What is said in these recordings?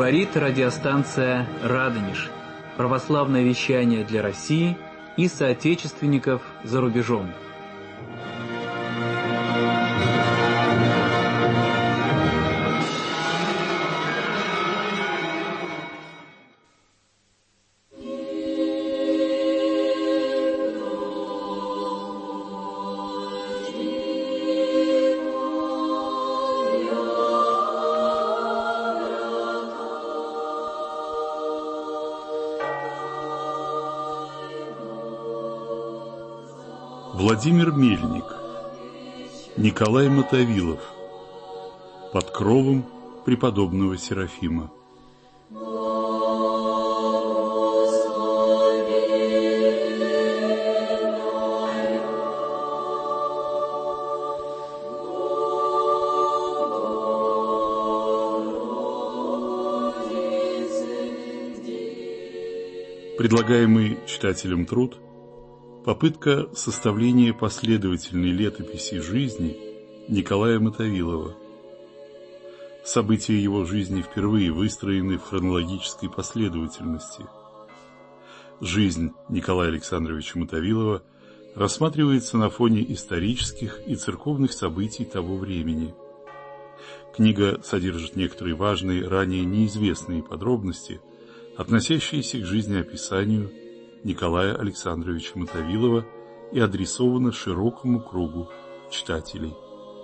Говорит радиостанция «Радонеж». Православное вещание для России и соотечественников за рубежом. Владимир Мельник, Николай Мотовилов, под кровом преподобного Серафима. Предлагаемый читателям труд – попытка составления последовательной летописи жизни Николая Мотовилова. События его жизни впервые выстроены в хронологической последовательности. Жизнь Николая Александровича Мотовилова рассматривается на фоне исторических и церковных событий того времени. Книга содержит некоторые важные, ранее неизвестные подробности, относящиеся к жизнеописанию Николая Александровича Мотовилова и адресована широкому кругу читателей.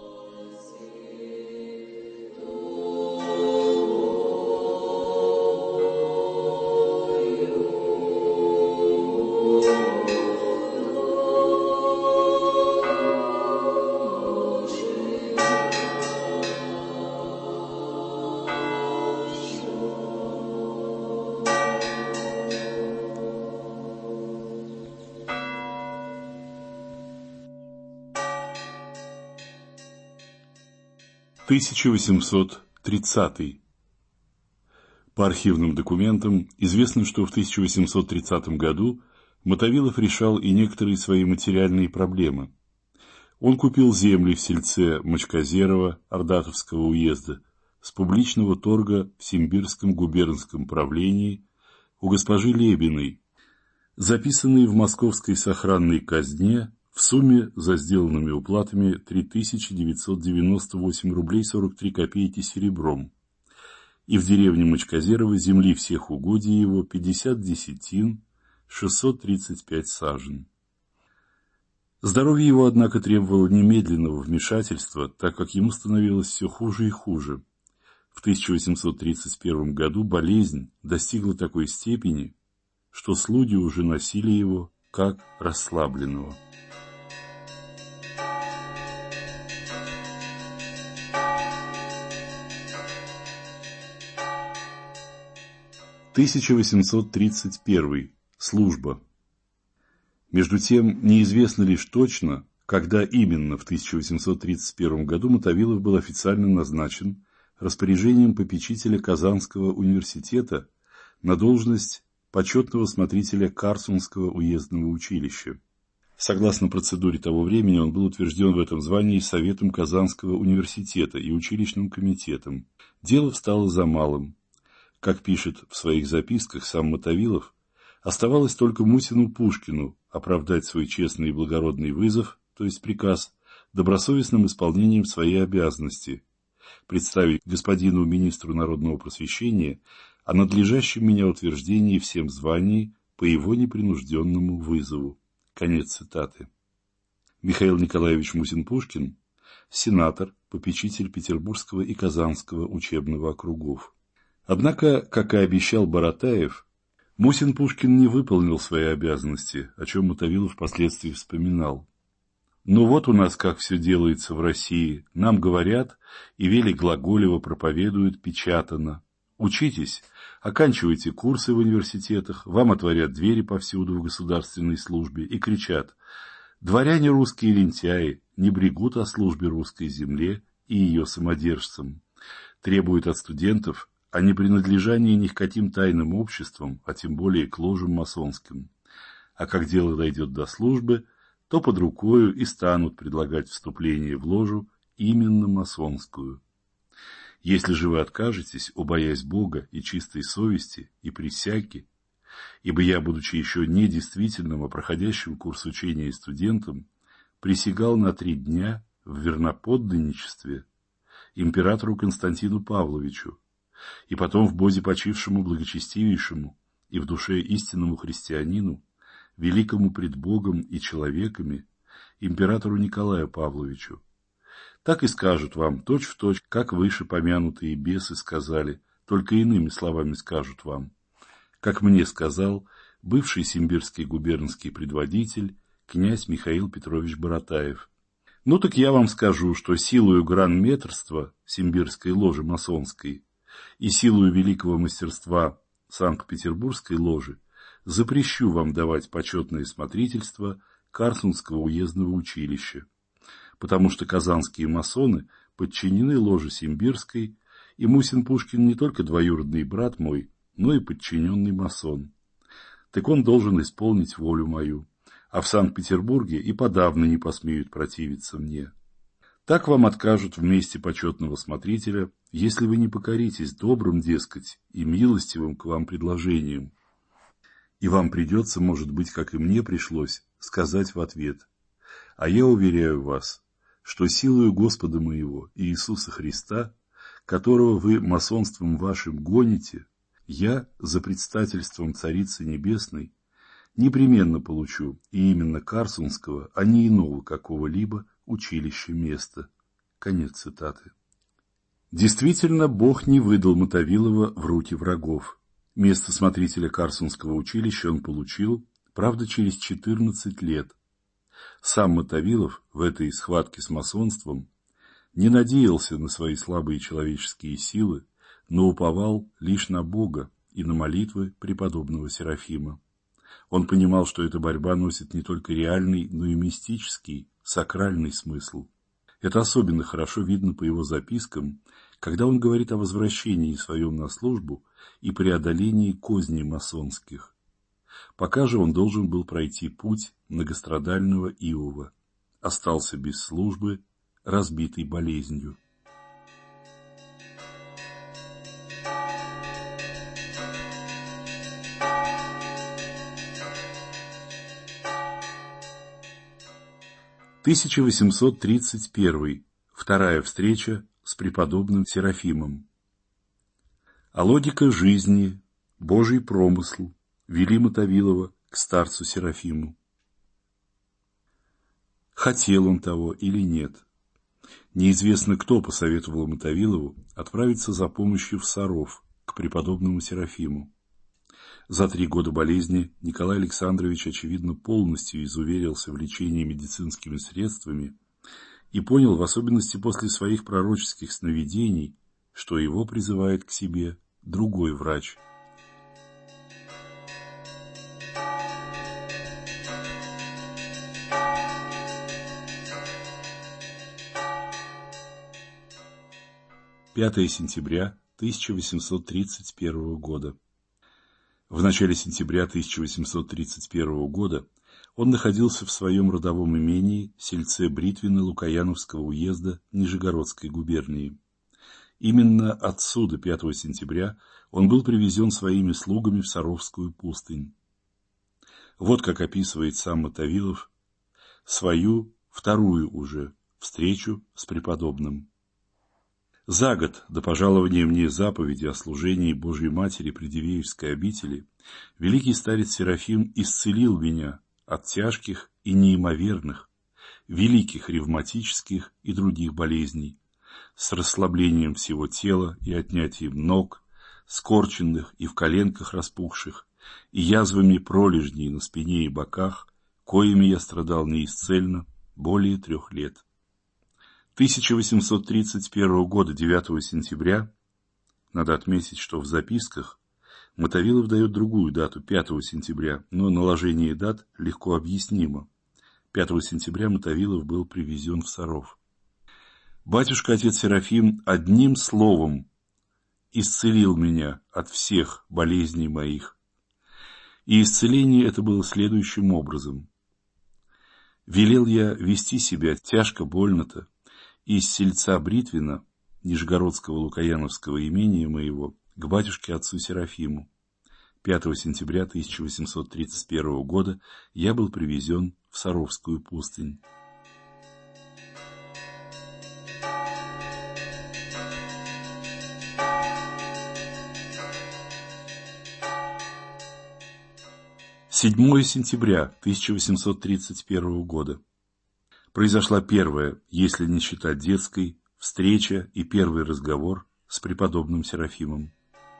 – 1830. По архивным документам известно, что в 1830 году Мотовилов решал и некоторые свои материальные проблемы. Он купил земли в сельце Мочкозерово Ордатовского уезда с публичного торга в Симбирском губернском правлении у госпожи Лебиной, записанные в московской сохранной казне в сумме за сделанными уплатами 3998 рублей 43 копейки серебром, и в деревне Мочкозерово земли всех угодий его 50 десятин, 635 сажен. Здоровье его, однако, требовало немедленного вмешательства, так как ему становилось все хуже и хуже. В 1831 году болезнь достигла такой степени, что слуги уже носили его как расслабленного. 1831. Служба. Между тем, неизвестно лишь точно, когда именно в 1831 году Мотовилов был официально назначен распоряжением попечителя Казанского университета на должность почетного смотрителя Карсунского уездного училища. Согласно процедуре того времени, он был утвержден в этом звании Советом Казанского университета и училищным комитетом. Дело встало за малым. Как пишет в своих записках сам Мотовилов, оставалось только Мусину Пушкину оправдать свой честный и благородный вызов, то есть приказ, добросовестным исполнением своей обязанности, представить господину министру народного просвещения о надлежащем меня утверждении всем званий по его непринужденному вызову. Конец цитаты. Михаил Николаевич Мусин-Пушкин, сенатор, попечитель Петербургского и Казанского учебного округов. Однако, как и обещал Баратаев, Мусин-Пушкин не выполнил свои обязанности, о чем Мотовилов впоследствии вспоминал. «Ну вот у нас как все делается в России, нам говорят, и Вели Глаголева проповедуют печатано. Учитесь, оканчивайте курсы в университетах, вам отворят двери повсюду в государственной службе и кричат: дворяне русские лентяи не брегут о службе русской земле и ее самодержцам, требуют от студентов о непринадлежании ни к каким тайным обществам, а тем более к ложам масонским. А как дело дойдет до службы, то под рукою и станут предлагать вступление в ложу именно масонскую. Если же вы откажетесь, убоясь Бога и чистой совести, и присяги, ибо я, будучи еще не действительным, а проходящим курс учения и студентом, присягал на 3 дня в верноподданничестве императору Константину Павловичу, и потом в бозе почившему благочестивейшему и в душе истинному христианину, великому пред Богом и человеками, императору Николаю Павловичу. Так и скажут вам точь-в-точь, как выше помянутые бесы сказали, только иными словами скажут вам. Как мне сказал бывший симбирский губернский предводитель князь Михаил Петрович Баратаев. Ну так я вам скажу, что силою гранметрства симбирской ложи масонской и силою великого мастерства Санкт-Петербургской ложи запрещу вам давать почетное смотрительство Карсунского уездного училища, потому что казанские масоны подчинены ложе Симбирской, и Мусин Пушкин не только двоюродный брат мой, но и подчиненный масон. Так он должен исполнить волю мою, а в Санкт-Петербурге и подавно не посмеют противиться мне. Так вам откажут в месте почетного смотрителя, если вы не покоритесь добрым, дескать, и милостивым к вам предложениям. И вам придется, может быть, как и мне пришлось, сказать в ответ: а я уверяю вас, что силою Господа моего Иисуса Христа, которого вы масонством вашим гоните, я за предстательством Царицы Небесной непременно получу и именно Карсунского, а не иного какого-либо училища места. Конец цитаты. Действительно, Бог не выдал Мотовилова в руки врагов. Место смотрителя Карсунского училища он получил, правда, через 14 лет. Сам Мотовилов в этой схватке с масонством не надеялся на свои слабые человеческие силы, но уповал лишь на Бога и на молитвы преподобного Серафима. Он понимал, что эта борьба носит не только реальный, но и мистический, сакральный смысл. Это особенно хорошо видно по его запискам, когда он говорит о возвращении своем на службу и преодолении козней масонских. Пока же он должен был пройти путь многострадального Иова, остался без службы, разбитый болезнью. (1831) Вторая встреча с преподобным Серафимом. А логика жизни, Божий промысл вели Мотовилова к старцу Серафиму. Хотел он того или нет. Неизвестно, кто посоветовал Мотовилову отправиться за помощью в Саров к преподобному Серафиму. За 3 года болезни Николай Александрович, очевидно, полностью изуверился в лечении медицинскими средствами и понял, в особенности после своих пророческих сновидений, что его призывает к себе другой врач. (5 сентября 1831 года). В начале сентября 1831 года он находился в своем родовом имении сельце Бритвина Лукояновского уезда Нижегородской губернии. Именно отсюда 5 сентября он был привезен своими слугами в Саровскую пустынь. Вот как описывает сам Мотовилов свою вторую уже встречу с преподобным. За год до пожалования мне заповеди о служении Божьей Матери при Дивеевской обители великий старец Серафим исцелил меня от тяжких и неимоверных, великих ревматических и других болезней, с расслаблением всего тела и отнятием ног, скорченных и в коленках распухших, и язвами пролежней на спине и боках, коими я страдал неисцельно более 3 лет. 1831 года 9 сентября, надо отметить, что в записках Мотовилов дает другую дату, 5 сентября, но наложение дат легко объяснимо. 5 сентября Мотовилов был привезен в Саров. Батюшка отец Серафим одним словом исцелил меня от всех болезней моих. И исцеление это было следующим образом. Велел я вести себя тяжко больно-то из сельца Бритвина Нижегородского Лукояновского имения моего к батюшке отцу Серафиму. 5 сентября 1831 года я был привезен в Саровскую пустынь. «7 сентября 1831 года. Произошла первая, если не считать детской, встреча и первый разговор с преподобным Серафимом.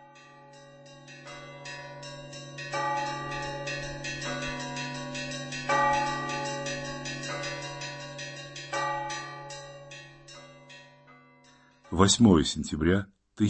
«8 сентября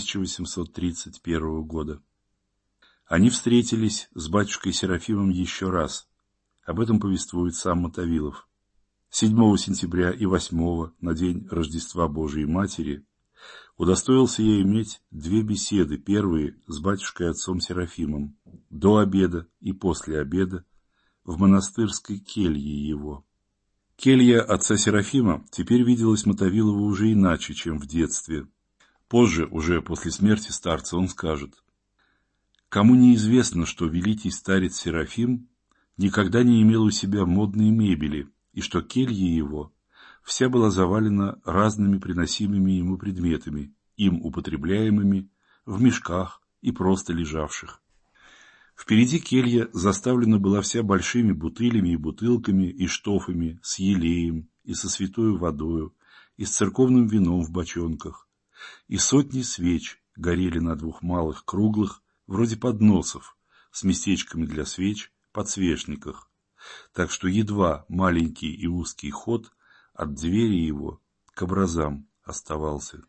1831 года. Они встретились с батюшкой Серафимом еще раз. Об этом повествует сам Мотовилов. 7 сентября и 8 на день Рождества Божией Матери удостоился я иметь две беседы, первые с батюшкой отцом Серафимом, до обеда и после обеда, в монастырской келье его. Келья отца Серафима теперь виделась Мотовилову уже иначе, чем в детстве. Позже, уже после смерти старца, он скажет: «Кому неизвестно, что великий старец Серафим никогда не имел у себя модной мебели, и что келья его вся была завалена разными приносимыми ему предметами, им употребляемыми в мешках и просто лежавших. Впереди келья заставлена была вся большими бутылями и бутылками и штофами с елеем и со святою водою и с церковным вином в бочонках, и сотни свеч горели на двух малых круглых, вроде подносов, с местечками для свеч, подсвечниках, так что едва маленький и узкий ход от двери его к образам оставался».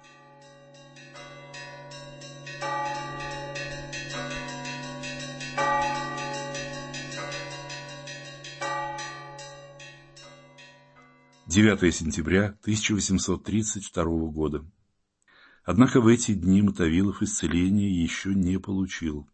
«9 сентября 1832 года. Однако в эти дни Мотовилов исцеления еще не получил.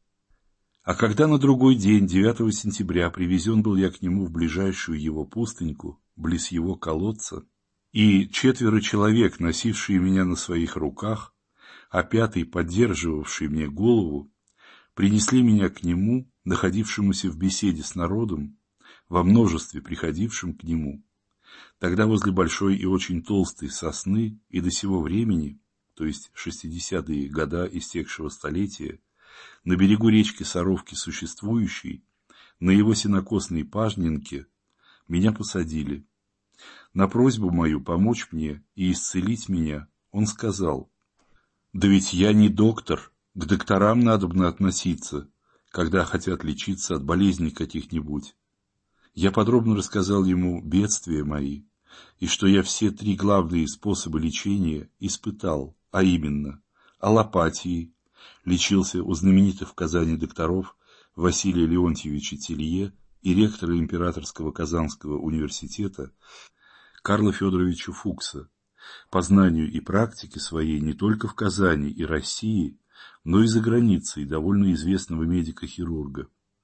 А когда на другой день, 9 сентября, привезен был я к нему в ближайшую его пустыньку, близ его колодца, и 4 человек, носившие меня на своих руках, а 5 поддерживавший мне голову, принесли меня к нему, находившемуся в беседе с народом, во множестве приходившим к нему, тогда возле большой и очень толстой сосны и до сего времени, то есть 60-е года истекшего столетия, на берегу речки Саровки существующей, на его сенокосной пажнинке, меня посадили. На просьбу мою помочь мне и исцелить меня он сказал: «Да ведь я не доктор, к докторам надобно относиться, когда хотят лечиться от болезней каких-нибудь». Я подробно рассказал ему бедствия мои, и что я все 3 главные способа лечения испытал, а именно аллопатией, лечился у знаменитых в Казани докторов Василия Леонтьевича Телье и ректора Императорского Казанского университета Карла Федоровича Фукса, по знанию и практике своей не только в Казани и России, но и за границей довольно известного медика-хирурга.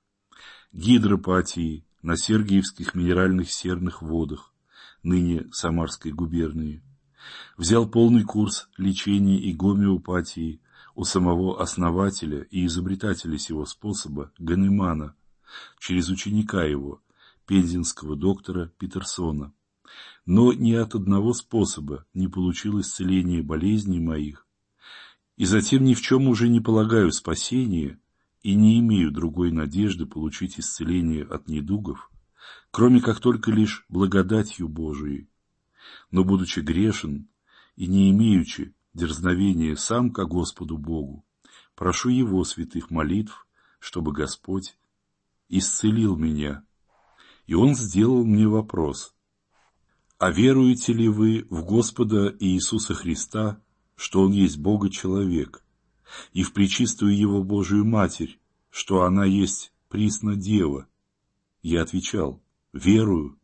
Гидропатией на Сергиевских минеральных серных водах, ныне Самарской губернии. Взял полный курс лечения и гомеопатии у самого основателя и изобретателя сего способа Ганемана, через ученика его, пензенского доктора Питерсона. Но ни от одного способа не получил исцеления болезней моих, и затем ни в чем уже не полагаю спасения и не имею другой надежды получить исцеление от недугов, кроме как только лишь благодатью Божией. Но, будучи грешен и не имеючи дерзновения сам ко Господу Богу, прошу Его святых молитв, чтобы Господь исцелил меня. И Он сделал мне вопрос: «А веруете ли вы в Господа Иисуса Христа, что Он есть Бога-человек, и в пречистую Его Божию Матерь, что она есть присно Дева?» Я отвечал: «Верую».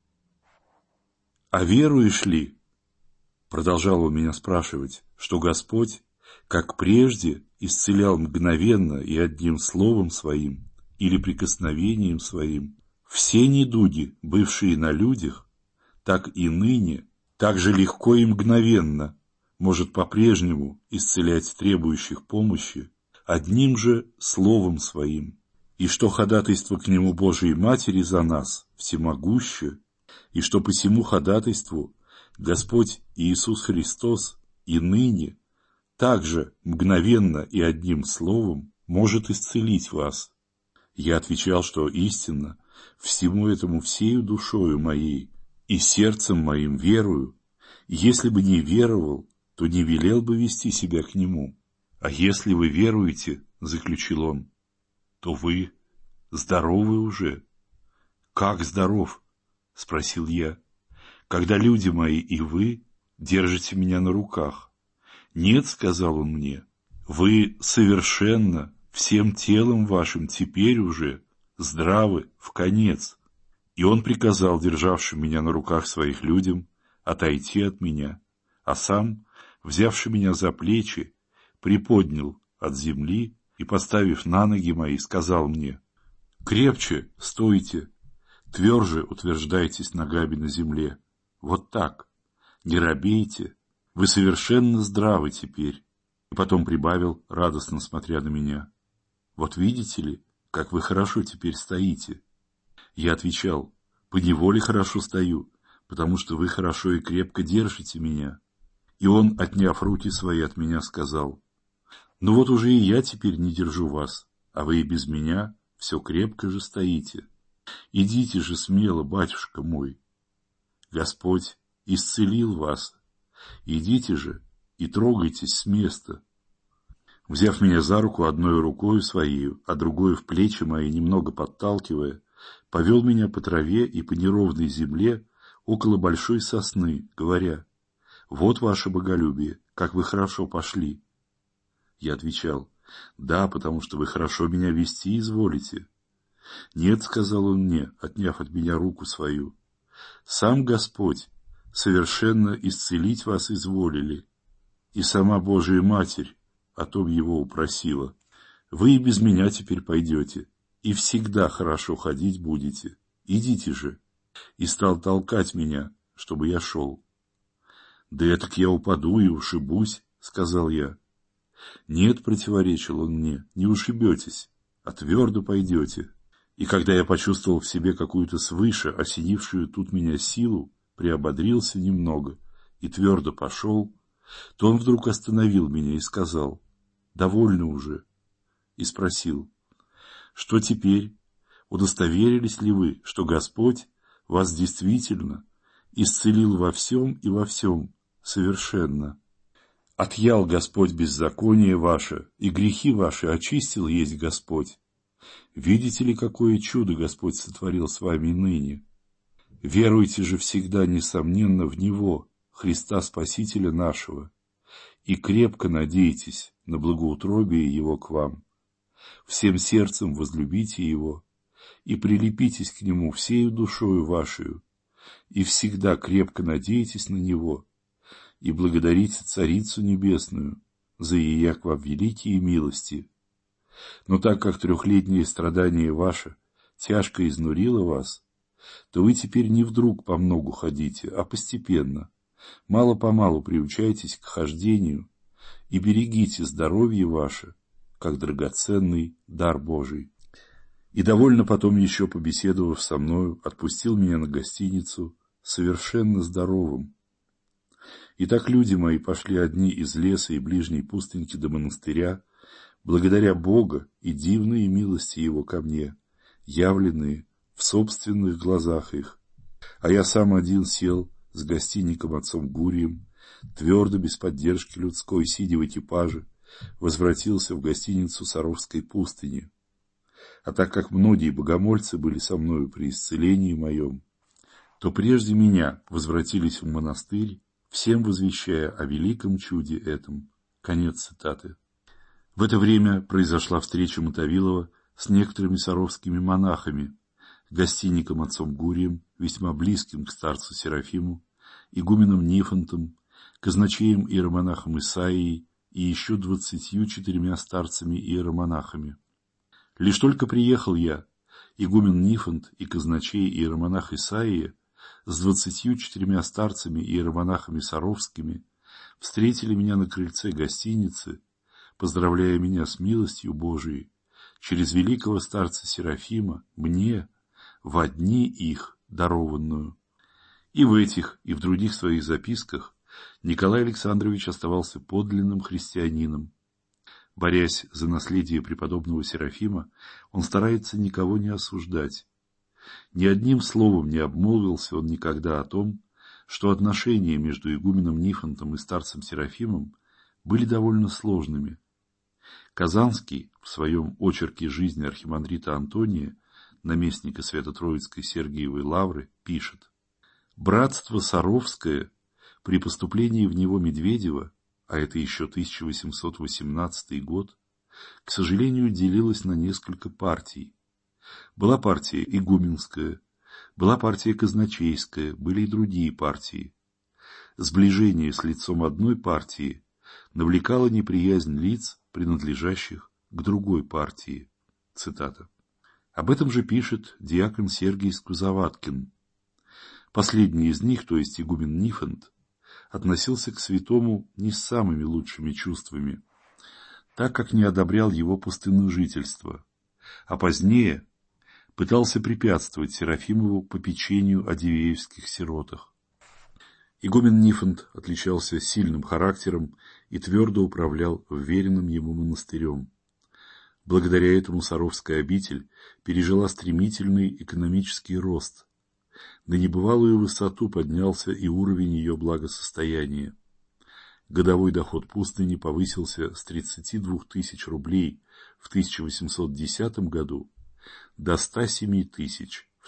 «А веруешь ли, — продолжал он меня спрашивать, — что Господь, как прежде, исцелял мгновенно и одним словом своим или прикосновением своим все недуги, бывшие на людях, так и ныне, так же легко и мгновенно может по-прежнему исцелять требующих помощи одним же словом своим, и что ходатайство к нему Божией Матери за нас всемогуще, и что по сему ходатайству Господь Иисус Христос и ныне также мгновенно и одним словом может исцелить вас. Я отвечал, что истинно всему этому всею душою моей и сердцем моим верую, и если бы не веровал, то не велел бы вести себя к нему. А если вы веруете, заключил он, то вы здоровы уже. Как здоров? Спросил я. Когда люди мои и вы держите меня на руках. Нет, сказал он мне, вы совершенно всем телом вашим теперь уже здравы вконец. И он приказал державшим меня на руках своих людям отойти от меня, а сам, взявший меня за плечи, приподнял от земли и, поставив на ноги мои, сказал мне: «Крепче стойте, тверже утверждайтесь ногами на земле. Вот так, не робейте, вы совершенно здравы теперь». И потом прибавил, радостно смотря на меня: «Вот видите ли, как вы хорошо теперь стоите?» Я отвечал: «Поневоле хорошо стою, потому что вы хорошо и крепко держите меня». И он, отняв руки свои от меня, сказал: «Ну вот уже и я теперь не держу вас, а вы и без меня все крепко же стоите. Идите же смело, батюшка мой. Господь исцелил вас. Идите же и трогайтесь с места». Взяв меня за руку одной рукой своей, а другой в плечи мои, немного подталкивая, повел меня по траве и по неровной земле около большой сосны, говоря: «Вот ваше боголюбие, как вы хорошо пошли». Я отвечал: «Да, потому что вы хорошо меня вести изволите». «Нет», — сказал он мне, отняв от меня руку свою, «сам Господь совершенно исцелить вас изволили, и сама Божия Матерь о том его упросила. Вы и без меня теперь пойдете, и всегда хорошо ходить будете. Идите же». И стал толкать меня, чтобы я шел. «Да этак я упаду и ушибусь», — сказал я. «Нет», — противоречил он мне, — «не ушибетесь, а твердо пойдете». И когда я почувствовал в себе какую-то свыше осенившую тут меня силу, приободрился немного и твердо пошел, то он вдруг остановил меня и сказал: «Довольно уже», и спросил: «Что теперь? Удостоверились ли вы, что Господь вас действительно исцелил во всем и во всем совершенно? Отъял Господь беззаконие ваше, и грехи ваши очистил есть Господь. Видите ли, какое чудо Господь сотворил с вами ныне? Веруйте же всегда, несомненно, в Него, Христа Спасителя нашего, и крепко надейтесь на благоутробие Его к вам. Всем сердцем возлюбите Его, и прилепитесь к Нему всею душою вашею, и всегда крепко надейтесь на Него, и благодарите Царицу Небесную за ея к вам великие милости. Но так как трехлетнее страдание ваше тяжко изнурило вас, то вы теперь не вдруг помногу ходите, а постепенно, мало-помалу приучайтесь к хождению и берегите здоровье ваше, как драгоценный дар Божий». И довольно потом еще побеседовав со мною, отпустил меня на гостиницу совершенно здоровым. И так люди мои пошли одни из леса и ближней пустыньки до монастыря, благодаря Бога и дивные милости Его ко мне, явленные в собственных глазах их. А я сам один сел с гостинником отцом Гурием, твердо, без поддержки людской, сидя в экипаже, возвратился в гостиницу Саровской пустыни. А так как многие богомольцы были со мною при исцелении моем, то прежде меня возвратились в монастырь, всем возвещая о великом чуде этом. Конец цитаты. В это время произошла встреча Мотовилова с некоторыми саровскими монахами, гостинником отцом Гурием, весьма близким к старцу Серафиму, игуменом Нифонтом, казначеем иеромонахом Исаией и еще 24 старцами иеромонахами. Лишь только приехал я, игумен Нифонт и казначей иеромонах Исаия, с 24 старцами и иеромонахами саровскими, встретили меня на крыльце гостиницы, поздравляя меня с милостью Божией, через великого старца Серафима, мне, во дни их дарованную. И в этих, и в других своих записках Николай Александрович оставался подлинным христианином. Борясь за наследие преподобного Серафима, он старается никого не осуждать. Ни одним словом не обмолвился он никогда о том, что отношения между игуменом Нифонтом и старцем Серафимом были довольно сложными. Казанский в своем очерке жизни архимандрита Антония, наместника Свято-Троицкой Сергиевой Лавры, пишет: «Братство Саровское при поступлении в него Медведева, а это еще 1818 год, к сожалению, делилось на несколько партий. Была партия игуменская, была партия казначейская, были и другие партии. Сближение с лицом одной партии навлекало неприязнь лиц, принадлежащих к другой партии». Цитата. Об этом же пишет диакон Сергий Скузоваткин. Последний из них, то есть игумен Нифонт, относился к святому не с самыми лучшими чувствами, так как не одобрял его пустынножительство, а позднее пытался препятствовать Серафимову попечению о дивеевских сиротах. Игумен Нифонт отличался сильным характером и твердо управлял вверенным ему монастырем. Благодаря этому Саровская обитель пережила стремительный экономический рост. На небывалую высоту поднялся и уровень ее благосостояния. Годовой доход пустыни повысился с 32 тысяч рублей в 1810 году до 107 тысяч в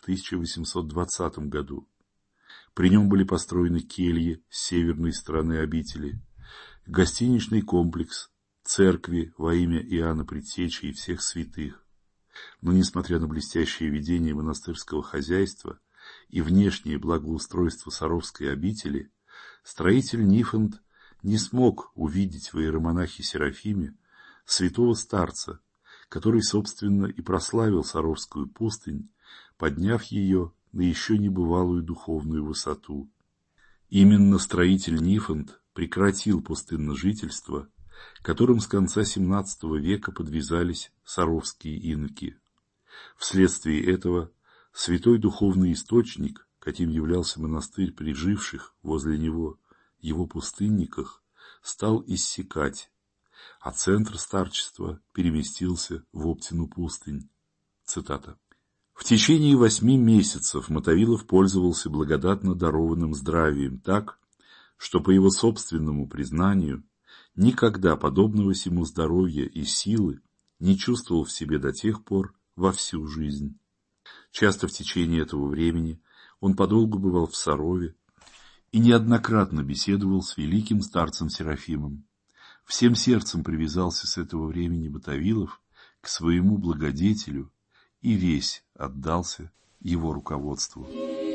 1820 году. При нем были построены кельи с северной стороны обители, гостиничный комплекс, церкви во имя Иоанна Предтечи и всех святых. Но, несмотря на блестящее ведение монастырского хозяйства и внешнее благоустройство Саровской обители, строитель Нифонт не смог увидеть в иеромонахе Серафиме святого старца, который, собственно, и прославил Саровскую пустынь, подняв ее на еще небывалую духовную высоту. Именно строитель Нифонт прекратил пустынножительство, которым с конца XVII века подвязались саровские иноки. Вследствие этого святой духовный источник, каким являлся монастырь при живших возле него его пустынниках, стал иссякать, а центр старчества переместился в Оптину пустынь. Цитата. В течение 8 месяцев Мотовилов пользовался благодатно дарованным здравием так, что, по его собственному признанию, никогда подобного сему здоровья и силы не чувствовал в себе до тех пор во всю жизнь. Часто в течение этого времени он подолгу бывал в Сарове и неоднократно беседовал с великим старцем Серафимом. Всем сердцем привязался с этого времени Мотовилов к своему благодетелю и весь отдался его руководству.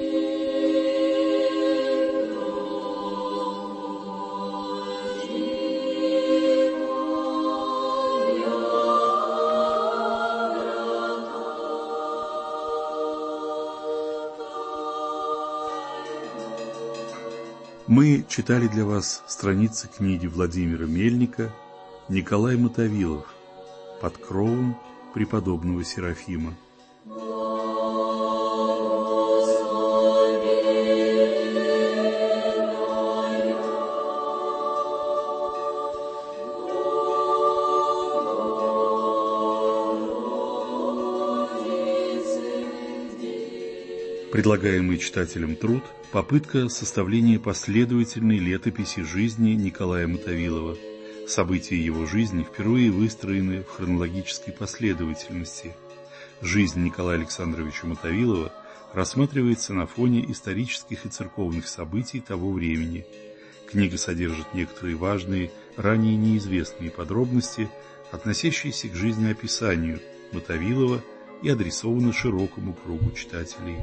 Мы читали для вас страницы книги Владимира Мельника «Николай Мотовилов. Под кровом преподобного Серафима». Предлагаемый читателям труд – попытка составления последовательной летописи жизни Николая Мотовилова. События его жизни впервые выстроены в хронологической последовательности. Жизнь Николая Александровича Мотовилова рассматривается на фоне исторических и церковных событий того времени. Книга содержит некоторые важные, ранее неизвестные подробности, относящиеся к жизнеописанию Мотовилова и адресована широкому кругу читателей.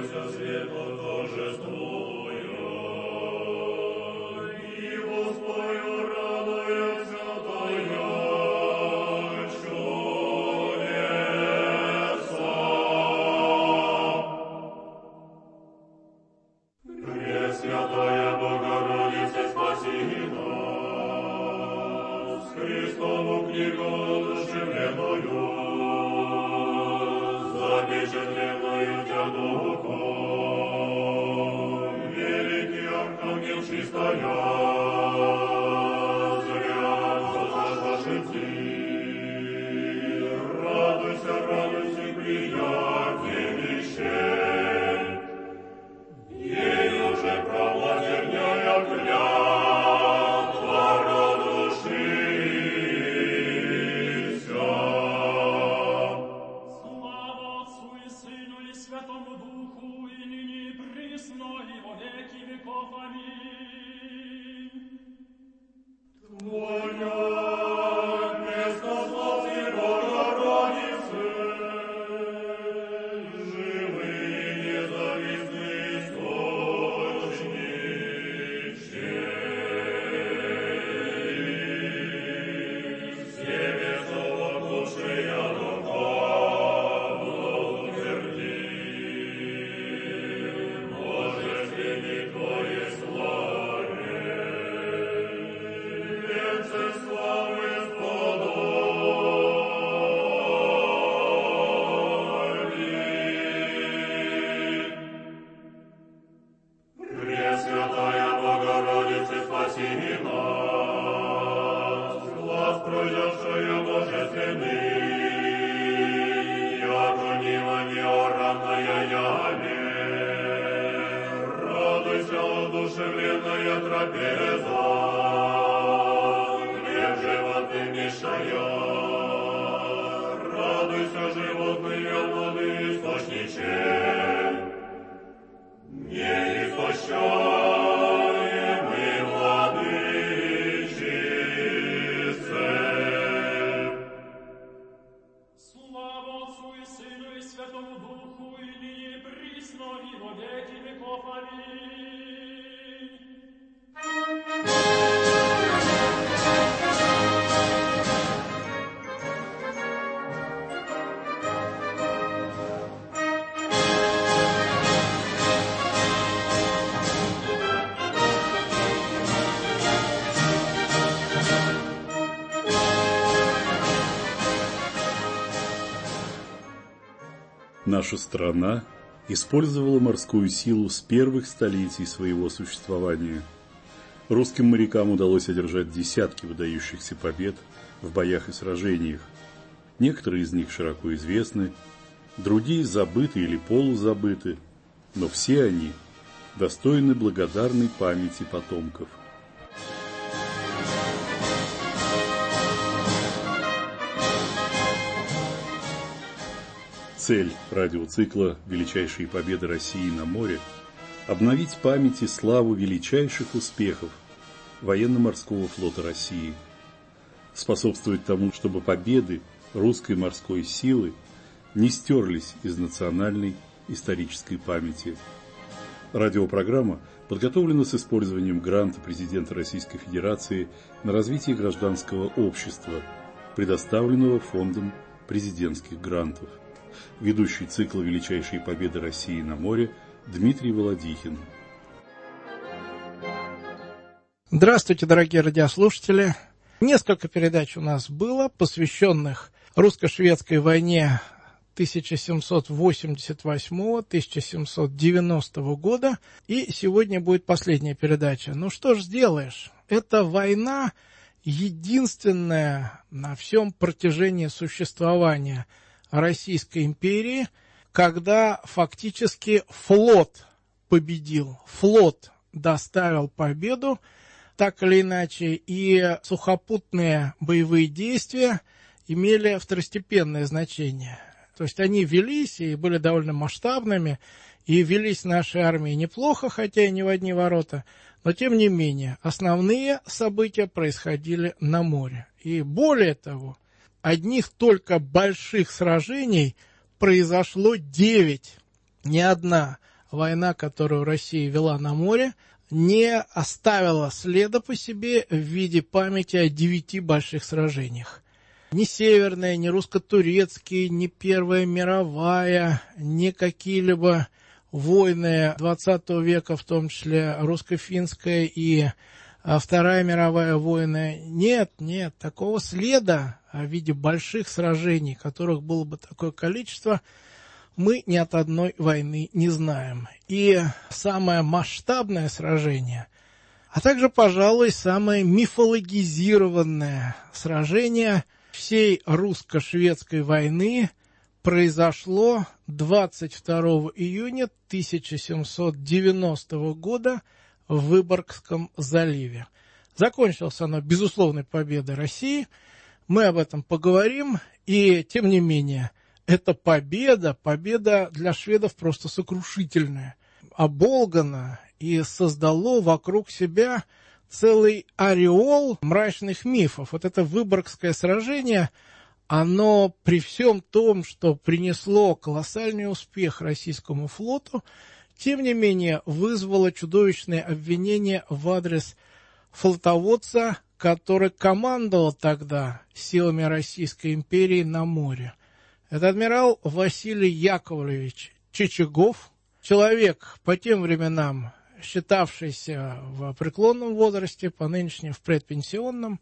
Наша страна использовала морскую силу с первых столетий своего существования. Русским морякам удалось одержать десятки выдающихся побед в боях и сражениях. Некоторые из них широко известны, другие забыты или полузабыты, но все они достойны благодарной памяти потомков. Цель радиоцикла «Величайшие победы России на море» – обновить память и славу величайших успехов военно-морского флота России, способствовать тому, чтобы победы русской морской силы не стерлись из национальной исторической памяти. Радиопрограмма подготовлена с использованием гранта президента Российской Федерации на развитие гражданского общества, предоставленного Фондом президентских грантов. Ведущий цикла «Величайшие победы России на море» Дмитрий Володихин. Здравствуйте, дорогие радиослушатели. Несколько передач у нас было, посвященных русско-шведской войне 1788-1790 года. И сегодня будет последняя передача. Ну что ж сделаешь, эта война единственная на всем протяжении существования Российской империи, когда фактически флот победил, флот доставил победу, так или иначе, и сухопутные боевые действия имели второстепенное значение. То есть они велись и были довольно масштабными, и велись наши армии неплохо, хотя и не в одни ворота, но тем не менее основные события происходили на море. И более того, одних только больших сражений произошло 9, не одна, война, которую Россия вела на море, не оставила следа по себе в виде памяти о 9 больших сражениях. Ни Северная, ни русско-турецкие, ни Первая мировая, ни какие-либо войны XX века, в том числе русско-финская и Вторая мировая войны. Нет, такого следа в виде больших сражений, которых было бы такое количество, мы ни от одной войны не знаем. И самое масштабное сражение, а также, пожалуй, самое мифологизированное сражение всей русско-шведской войны произошло 22 июня 1790 года в Выборгском заливе. Закончилось оно безусловной победой России. Мы об этом поговорим. И, тем не менее, эта победа для шведов просто сокрушительная. Оболгана и создало вокруг себя целый ореол мрачных мифов. Вот это Выборгское сражение, оно при всем том, что принесло колоссальный успех российскому флоту, тем не менее вызвало чудовищные обвинения в адрес флотоводца, который командовал тогда силами Российской империи на море. Это адмирал Василий Яковлевич Чичагов, человек по тем временам, считавшийся в преклонном возрасте, по нынешним в предпенсионном,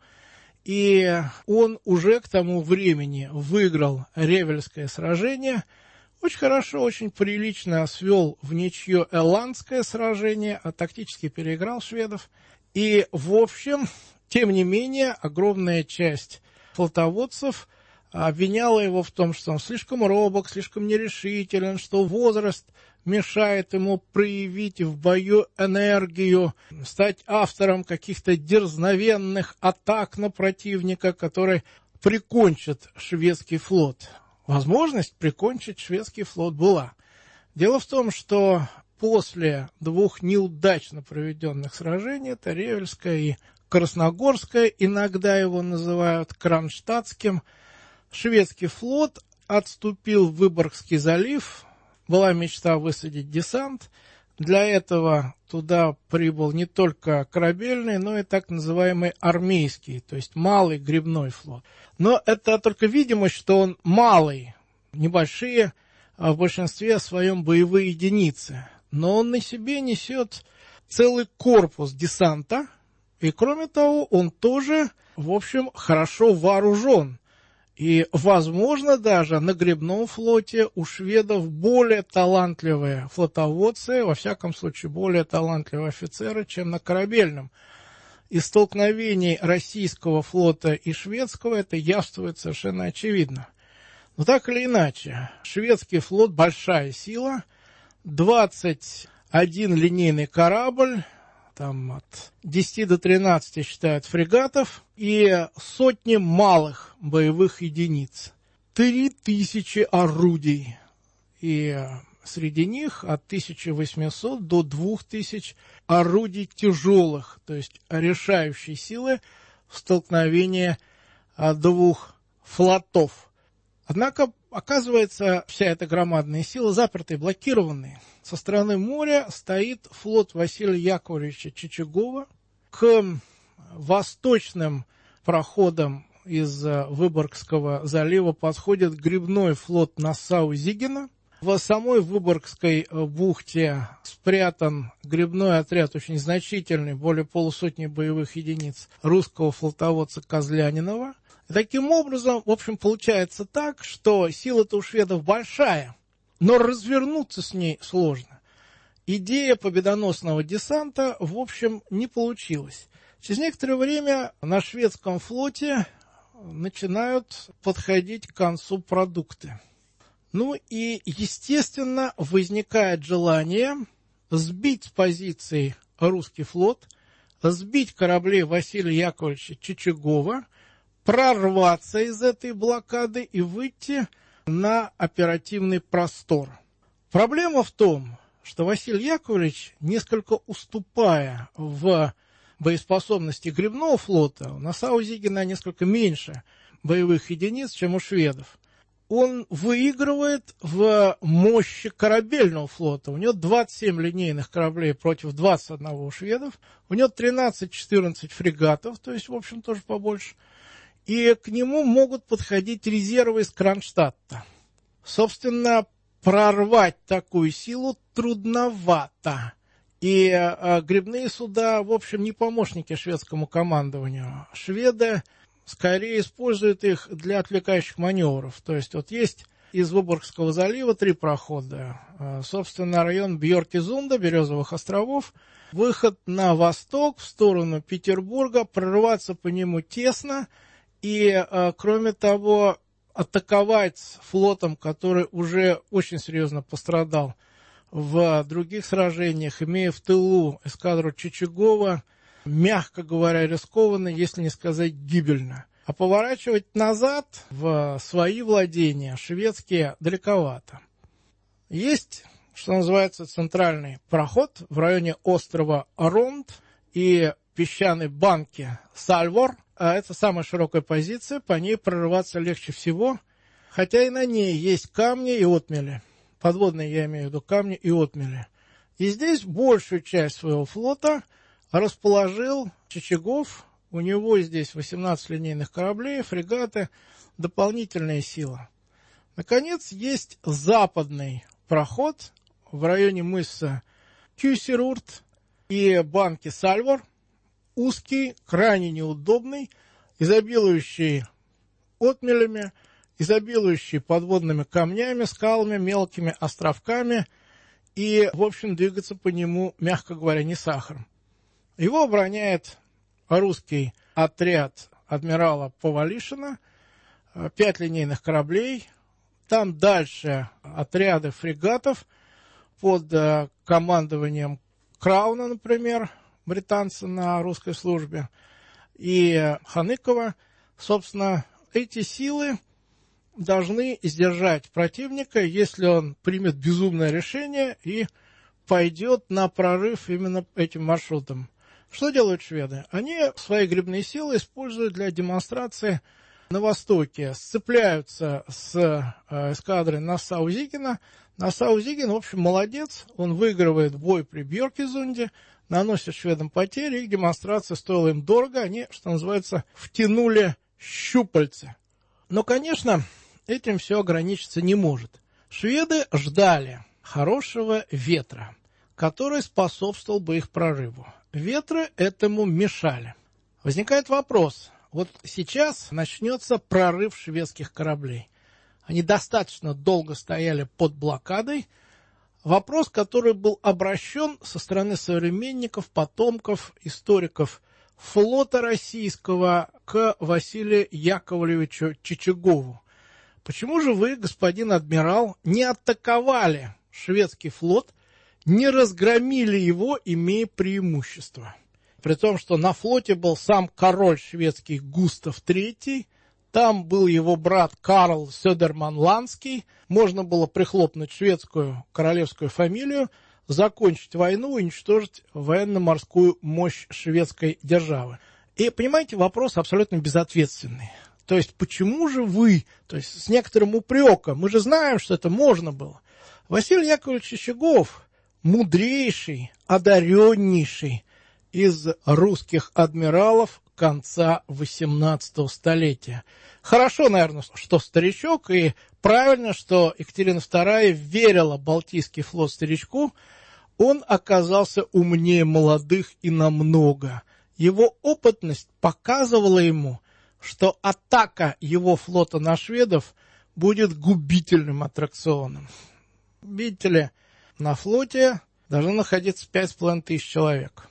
и он уже к тому времени выиграл Ревельское сражение, очень хорошо, очень прилично свел в ничью Эландское сражение, а тактически переиграл шведов. И, в общем, тем не менее, огромная часть флотоводцев обвиняла его в том, что он слишком робок, слишком нерешителен, что возраст мешает ему проявить в бою энергию, стать автором каких-то дерзновенных атак на противника, который прикончит шведский флот. Возможность прикончить шведский флот была. Дело в том, что после 2 неудачно проведенных сражений, это Ревельское и Красногорское, иногда его называют Кронштадтским, шведский флот отступил в Выборгский залив. Была мечта высадить десант. Для этого туда прибыл не только корабельный, но и так называемый армейский, то есть малый гребной флот. Но это только видимость, что он малый, небольшие, в большинстве своем боевые единицы. Но он на себе несет целый корпус десанта, и кроме того, он тоже, в общем, хорошо вооружен. И, возможно, даже на гребном флоте у шведов более талантливые флотоводцы, во всяком случае, более талантливые офицеры, чем на корабельном. Из столкновений российского флота и шведского это явствует совершенно очевидно. Но так или иначе, шведский флот – большая сила, 21 линейный корабль, там от 10 до 13 считают фрегатов, и сотни малых боевых единиц, 3000 орудий, и среди них от 1800 до 2000 орудий тяжелых, то есть решающей силы в столкновении 2 флотов. Однако, оказывается, вся эта громадная сила заперта и блокированная. Со стороны моря стоит флот Василия Яковлевича Чичагова. К восточным проходам из Выборгского залива подходит гребной флот Нассау-Зигена. В самой Выборгской бухте спрятан гребной отряд, очень значительный, более полусотни боевых единиц русского флотоводца Козлянинова. И таким образом, в общем, получается так, что сила-то у шведов большая, но развернуться с ней сложно. Идея победоносного десанта, в общем, не получилась. Через некоторое время на шведском флоте начинают подходить к концу продукты. Ну и, естественно, возникает желание сбить с позиций русский флот, сбить корабли Василия Яковлевича Чичагова, прорваться из этой блокады и выйти на оперативный простор. Проблема в том, что Василий Яковлевич, несколько уступая в боеспособности гребного флота, у Нассау-Зигена несколько меньше боевых единиц, чем у шведов. он выигрывает в мощи корабельного флота. У него 27 линейных кораблей против 21 у шведов. У него 13-14 фрегатов, то есть, в общем, тоже побольше. И к нему могут подходить резервы из Кронштадта. Собственно, прорвать такую силу трудновато. И гребные суда, в общем, не помощники шведскому командованию. Шведы скорее используют их для отвлекающих маневров. То есть вот есть из Выборгского залива 3 прохода. Собственно, район Бьоркизунда, Березовых островов. Выход на восток, в сторону Петербурга. Прорываться по нему тесно. И, кроме того, атаковать флотом, который уже очень серьезно пострадал в других сражениях, имея в тылу эскадру Чичагова, мягко говоря, рискованно, если не сказать гибельно. А поворачивать назад в свои владения шведские далековато. Есть, что называется, центральный проход в районе острова Ронд и песчаной банки Сальвор. Это самая широкая позиция, по ней прорываться легче всего, хотя и на ней есть камни и отмели. Подводные, я имею в виду, камни и отмели. И здесь большую часть своего флота расположил Чичагов. У него здесь 18 линейных кораблей, фрегаты, дополнительная сила. Наконец, есть западный проход в районе мыса Кюсерурт и банки Сальвор. Узкий, крайне неудобный, изобилующий отмелями, изобилующий подводными камнями, скалами, мелкими островками, и, в общем, двигаться по нему, мягко говоря, не сахаром. Его обороняет русский отряд адмирала Повалишина, 5 линейных кораблей. Там дальше отряды фрегатов под командованием Крауна, например, британца на русской службе, и Ханыкова. Собственно, эти силы должны сдержать противника, если он примет безумное решение и пойдет на прорыв именно этим маршрутом. Что делают шведы? Они свои гребные силы используют для демонстрации на востоке. Сцепляются с эскадрой Нассау-Зигена. Нассау-Зиген, в общем, молодец. Он выигрывает бой при Бьоркизунде, наносит шведам потери. Их демонстрация стоила им дорого. Они, что называется, втянули щупальца. Но, конечно, этим все ограничиться не может. Шведы ждали хорошего ветра, который способствовал бы их прорыву. Ветры этому мешали. Возникает вопрос. Вот сейчас начнется прорыв шведских кораблей. Они достаточно долго стояли под блокадой. Вопрос, который был обращен со стороны современников, потомков, историков флота российского к Василию Яковлевичу Чичагову. Почему же вы, господин адмирал, не атаковали шведский флот, не разгромили его, имея преимущество? При том, что на флоте был сам король шведский Густав III, там был его брат Карл Södermanlandский, можно было прихлопнуть шведскую королевскую фамилию, закончить войну, уничтожить военно-морскую мощь шведской державы. И, понимаете, вопрос абсолютно безответственный. То есть, почему же вы, то есть, с некоторым упреком, мы же знаем, что это можно было. Василий Яковлевич Чичагов, мудрейший, одареннейший из русских адмиралов конца XVIII столетия. Хорошо, наверное, что старичок, и правильно, что Екатерина II верила Балтийский флот старичку. Он оказался умнее молодых и намного. Его опытность показывала ему, что атака его флота на шведов будет губительным аттракционом. Видите ли, на флоте должно находиться 5500 человек.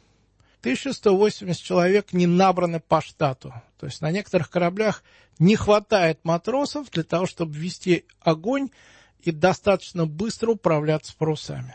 1180 человек не набраны по штату. То есть на некоторых кораблях не хватает матросов для того, чтобы вести огонь и достаточно быстро управляться парусами.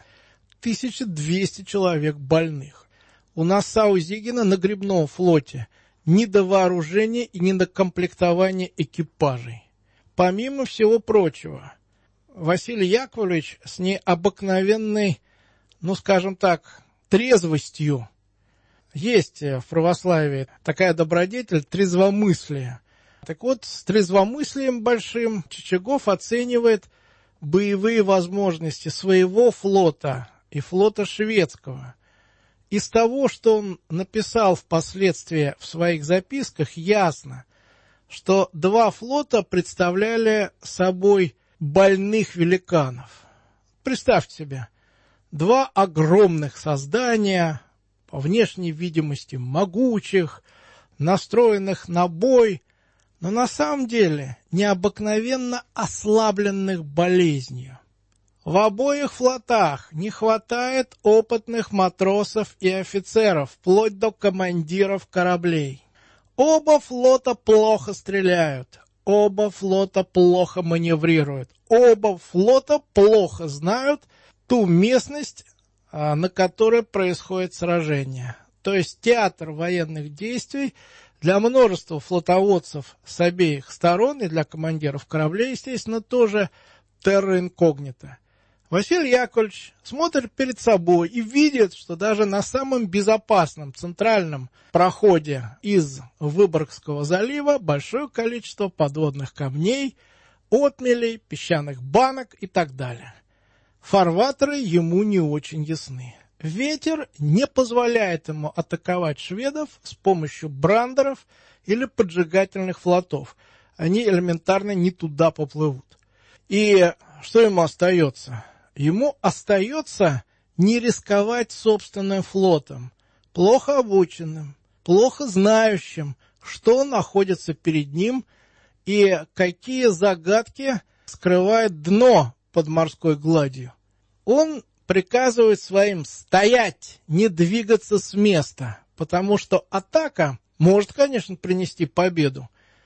1200 человек больных. У Нассау-Зигена на гребном флоте ни до вооружения и ни до комплектования экипажей. Помимо всего прочего, Василий Яковлевич с необыкновенной, скажем так, трезвостью. Есть в православии такая добродетель трезвомыслие. Так вот, с трезвомыслием большим Чичагов оценивает боевые возможности своего флота и флота шведского. Из того, что он написал впоследствии в своих записках, ясно, что два флота представляли собой больных великанов. Представьте себе, два огромных создания, по внешней видимости могучих, настроенных на бой, но на самом деле необыкновенно ослабленных болезнью. В обоих флотах не хватает опытных матросов и офицеров, вплоть до командиров кораблей. Оба флота плохо стреляют, оба флота плохо маневрируют, оба флота плохо знают ту местность, на которой происходит сражение. То есть театр военных действий для множества флотоводцев с обеих сторон и для командиров кораблей, естественно, тоже терра инкогнита. Василий Яковлевич смотрит перед собой и видит, что даже на самом безопасном центральном проходе из Выборгского залива большое количество подводных камней, отмелей, песчаных банок и так далее. Фарватеры ему не очень ясны. Ветер не позволяет ему атаковать шведов с помощью брандеров или поджигательных флотов. Они элементарно не туда поплывут. И что ему остается? Ему остается не рисковать собственным флотом, плохо обученным, плохо знающим, что находится перед ним и какие загадки скрывает дно под морской гладью. Он приказывает своим стоять, не двигаться с места, потому что атака может, конечно, принести победу,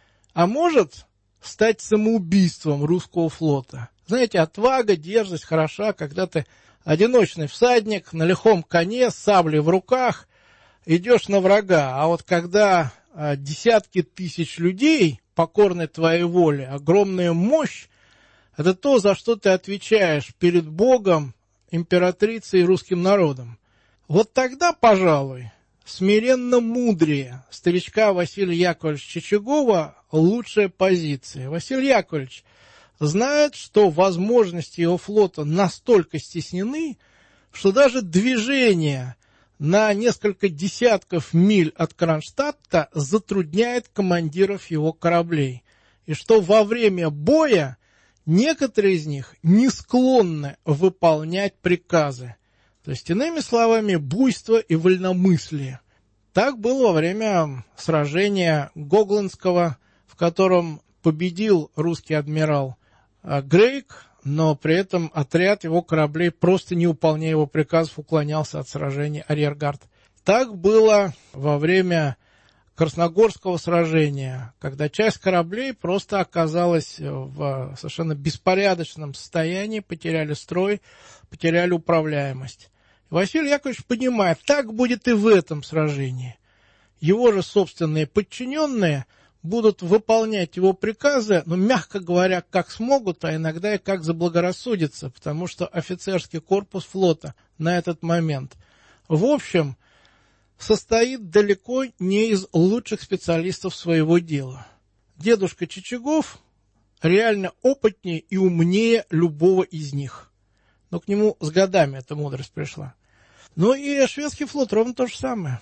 а может стать самоубийством русского флота. Знаете, отвага, дерзость хороша, когда ты одиночный всадник на лихом коне с саблей в руках идешь на врага, а вот когда десятки тысяч людей покорны твоей воле, огромная мощь, это то, за что ты отвечаешь перед Богом, императрицей и русским народом. Вот тогда, пожалуй, смиренно мудрее старичка Василия Яковлевича Чичагова лучшая позиция. Василий Яковлевич знает, что возможности его флота настолько стеснены, что даже движение на несколько десятков миль от Кронштадта затрудняет командиров его кораблей, и что во время боя некоторые из них не склонны выполнять приказы. То есть, иными словами, буйство и вольномыслие. Так было во время сражения Гогландского, в котором победил русский адмирал Грейк, но при этом отряд его кораблей, просто не выполняя его приказов, уклонялся от сражения арьергард. Так было во время Красногорского сражения, когда часть кораблей просто оказалась в совершенно беспорядочном состоянии, потеряли строй, потеряли управляемость. Василий Яковлевич понимает, так будет и в этом сражении. Его же собственные подчиненные будут выполнять его приказы, но, мягко говоря, как смогут, а иногда и как заблагорассудится, потому что офицерский корпус флота на этот момент, в общем, состоит далеко не из лучших специалистов своего дела. Дедушка Чичагов реально опытнее и умнее любого из них. Но к нему с годами эта мудрость пришла. Ну и шведский флот ровно то же самое.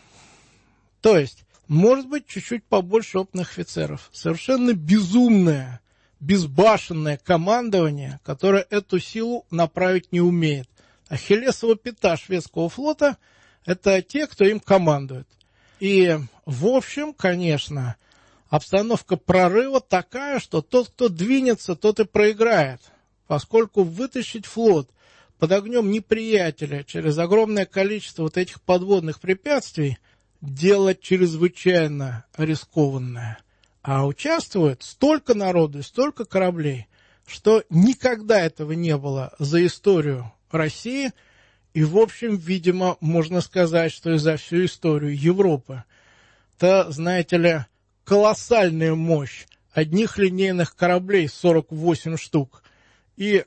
То есть, может быть, чуть-чуть побольше опытных офицеров. Совершенно безумное, безбашенное командование, которое эту силу направить не умеет. Ахиллесова пята шведского флота — это те, кто им командует. И, в общем, конечно, обстановка прорыва такая, что тот, кто двинется, тот и проиграет, поскольку вытащить флот под огнем неприятеля через огромное количество вот этих подводных препятствий — дело чрезвычайно рискованное. А участвует столько народу и столько кораблей, что никогда этого не было за историю России и, в общем, видимо, можно сказать, что и за всю историю Европы. Это, знаете ли, колоссальная мощь одних линейных кораблей, 48 штук, и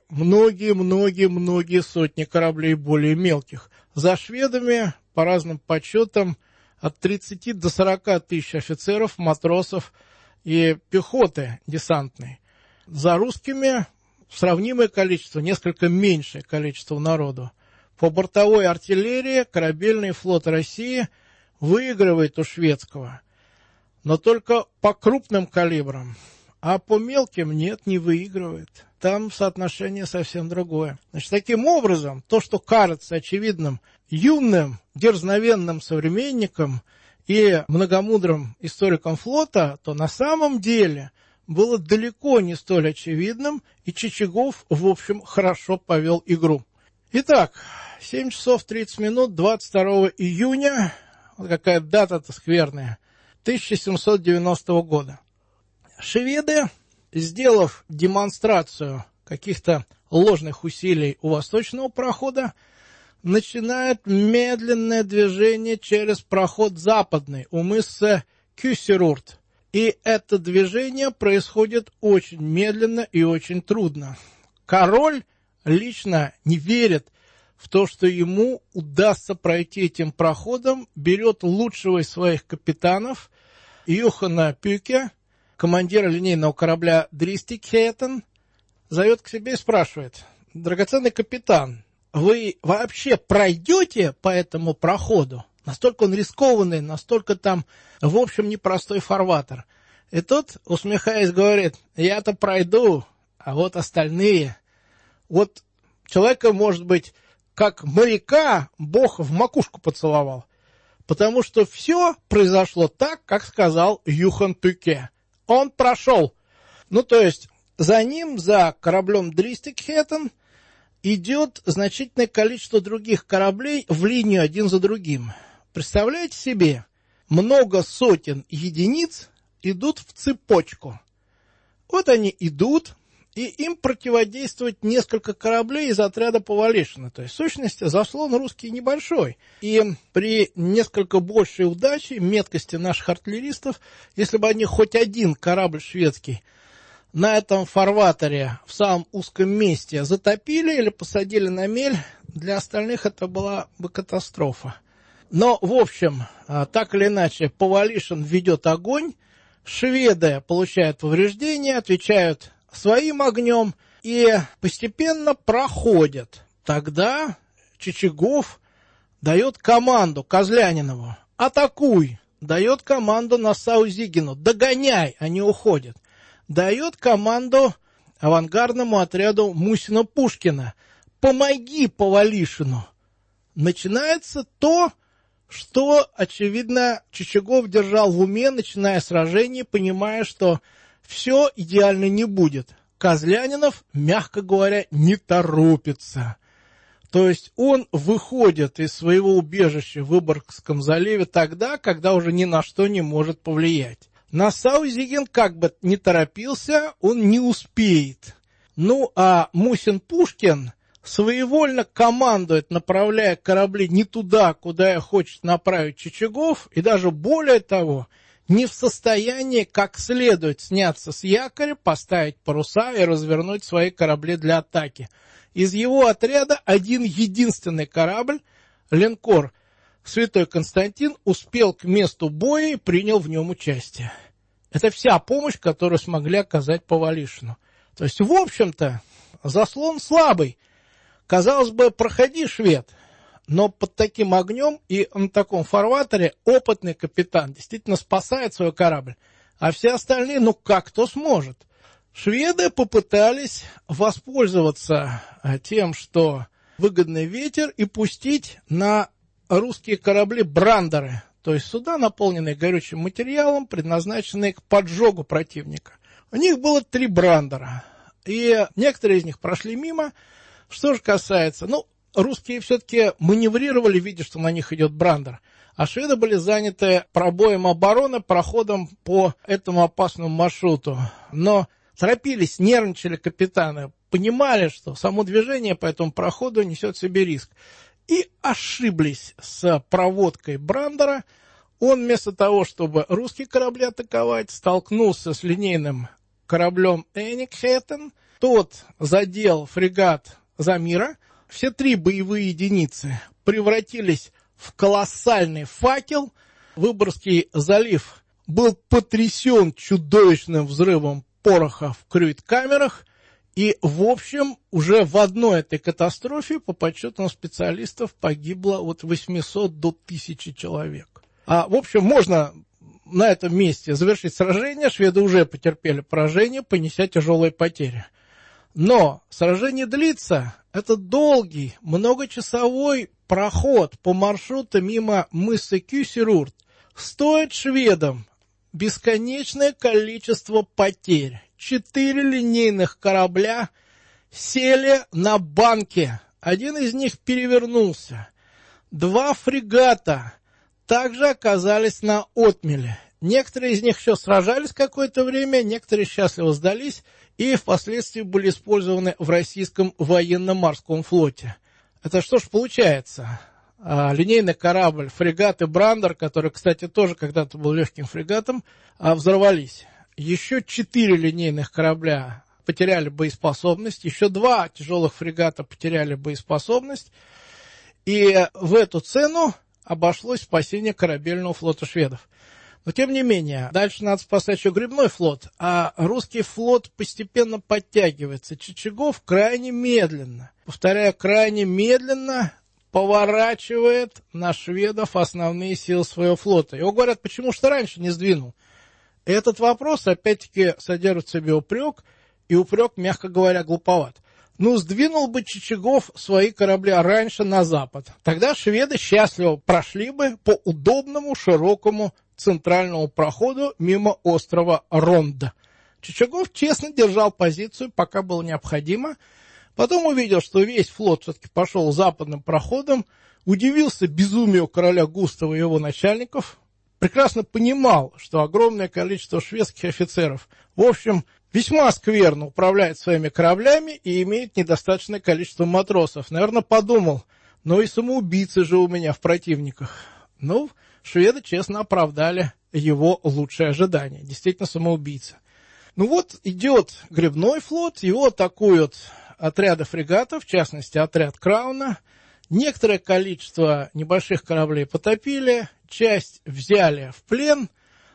многие сотни кораблей более мелких. За шведами, по разным подсчетам, от 30 до 40 тысяч офицеров, матросов и пехоты десантной. За русскими сравнимое количество, несколько меньшее количество народу. По бортовой артиллерии корабельный флот России выигрывает у шведского, но только по крупным калибрам, а по мелким нет, не выигрывает. Там соотношение совсем другое. Значит, таким образом, то, что кажется очевидным юным, дерзновенным современникам и многомудрым историкам флота, то на самом деле было далеко не столь очевидным, и Чичагов, в общем, хорошо повел игру. Итак, 7 часов 30 минут, 22 июня, вот какая дата-то скверная, 1790 года. Шведы, сделав демонстрацию каких-то ложных усилий у восточного прохода, начинают медленное движение через проход западный, у мыса Кюсерурт. И это движение происходит очень медленно и очень трудно. Король лично не верит в то, что ему удастся пройти этим проходом, берет лучшего из своих капитанов, Юхана Пюке, командира линейного корабля Дристикхетен, зовет к себе и спрашивает: драгоценный капитан, вы вообще пройдете по этому проходу? Настолько он рискованный, настолько там, в общем, непростой фарватер. И тот, усмехаясь, говорит: я-то пройду, а вот остальные. Вот человека, может быть, как моряка Бог в макушку поцеловал. Потому что все произошло так, как сказал Юхан Пюке. Он прошел. Ну, то есть, за ним, за кораблем Дристикхетен, идет значительное количество других кораблей в линию один за другим. Представляете себе, много сотен единиц идут в цепочку. Вот они идут, и им противодействует несколько кораблей из отряда Повалишина. То есть, в сущности, заслон русский небольшой. И при несколько большей удаче, меткости наших артиллеристов, если бы они хоть один корабль шведский на этом фарватере в самом узком месте затопили или посадили на мель, для остальных это была бы катастрофа. Но, в общем, так или иначе, Повалишин ведет огонь, шведы получают повреждения, отвечают своим огнем и постепенно проходят. Тогда Чичагов дает команду Козлянинову: атакуй, дает команду Нассау-Зигину: догоняй, они уходят. Дает команду авангардному отряду Мусина-Пушкина: помоги Повалишину. Начинается то, что, очевидно, Чичагов держал в уме, начиная сражение, понимая, что все идеально не будет. Козлянинов, мягко говоря, не торопится. То есть он выходит из своего убежища в Выборгском заливе тогда, когда уже ни на что не может повлиять. Нассау-Зиген как бы не торопился, он не успеет. Ну, а Мусин-Пушкин своевольно командует, направляя корабли не туда, куда хочет направить Чичагов, и даже более того, не в состоянии как следует сняться с якоря, поставить паруса и развернуть свои корабли для атаки. Из его отряда один единственный корабль, линкор Святой Константин, успел к месту боя и принял в нем участие. Это вся помощь, которую смогли оказать Повалишину. То есть, в общем-то, заслон слабый. Казалось бы, проходи, швед. Но под таким огнем и на таком фарватере опытный капитан действительно спасает свой корабль. А все остальные, ну как кто сможет? Шведы попытались воспользоваться тем, что выгодный ветер, и пустить на русские корабли брандеры. То есть суда, наполненные горючим материалом, предназначенные к поджогу противника. У них было 3 брандера. И некоторые из них прошли мимо. Что же касается... русские все-таки маневрировали, видя, что на них идет брандер, а шведы были заняты пробоем обороны, проходом по этому опасному маршруту. Но торопились, нервничали капитаны, понимали, что само движение по этому проходу несет в себе риск. И ошиблись с проводкой брандера. Он вместо того, чтобы русские корабли атаковать, столкнулся с линейным кораблем Эникхетен. Тот задел фрегат Замира. Все 3 боевые единицы превратились в колоссальный факел. Выборгский залив был потрясен чудовищным взрывом пороха в крюит-камерах, и, в общем, уже в одной этой катастрофе, по подсчетам специалистов, погибло от 800 до 1000 человек. В общем, можно на этом месте завершить сражение, шведы уже потерпели поражение, понеся тяжелые потери. Но сражение длится, это долгий, многочасовой проход по маршруту мимо мыса Кюсерурт стоит шведам бесконечное количество потерь. 4 линейных корабля сели на банке, один из них перевернулся. 2 фрегата также оказались на отмеле. Некоторые из них еще сражались какое-то время, некоторые счастливо сдались и впоследствии были использованы в российском военно-морском флоте. Это что ж получается? Линейный корабль, фрегат и Брандер, который, кстати, тоже когда-то был легким фрегатом, взорвались. Еще 4 линейных корабля потеряли боеспособность, еще 2 тяжелых фрегата потеряли боеспособность, и в эту цену обошлось спасение корабельного флота шведов. Но, тем не менее, дальше надо спасать еще гребной флот, а русский флот постепенно подтягивается. Чичагов крайне медленно, повторяю, крайне медленно поворачивает на шведов основные силы своего флота. Его говорят, почему что раньше не сдвинул? Этот вопрос, опять-таки, содержит в себе упрек, и упрек, мягко говоря, глуповат. Сдвинул бы Чичагов свои корабли раньше на запад. Тогда шведы счастливо прошли бы по удобному, широкому центральному проходу мимо острова Ронда. Чичагов честно держал позицию, пока было необходимо. Потом увидел, что весь флот все-таки пошел западным проходом, удивился безумию короля Густава и его начальников, прекрасно понимал, что огромное количество шведских офицеров, в общем, весьма скверно управляет своими кораблями и имеет недостаточное количество матросов. Наверное, подумал, и самоубийцы же у меня в противниках. Шведы честно оправдали его лучшие ожидания. Действительно, самоубийца. Идет гребной флот, его атакуют отряды фрегатов, в частности, отряд Крауна. Некоторое количество небольших кораблей потопили, часть взяли в плен,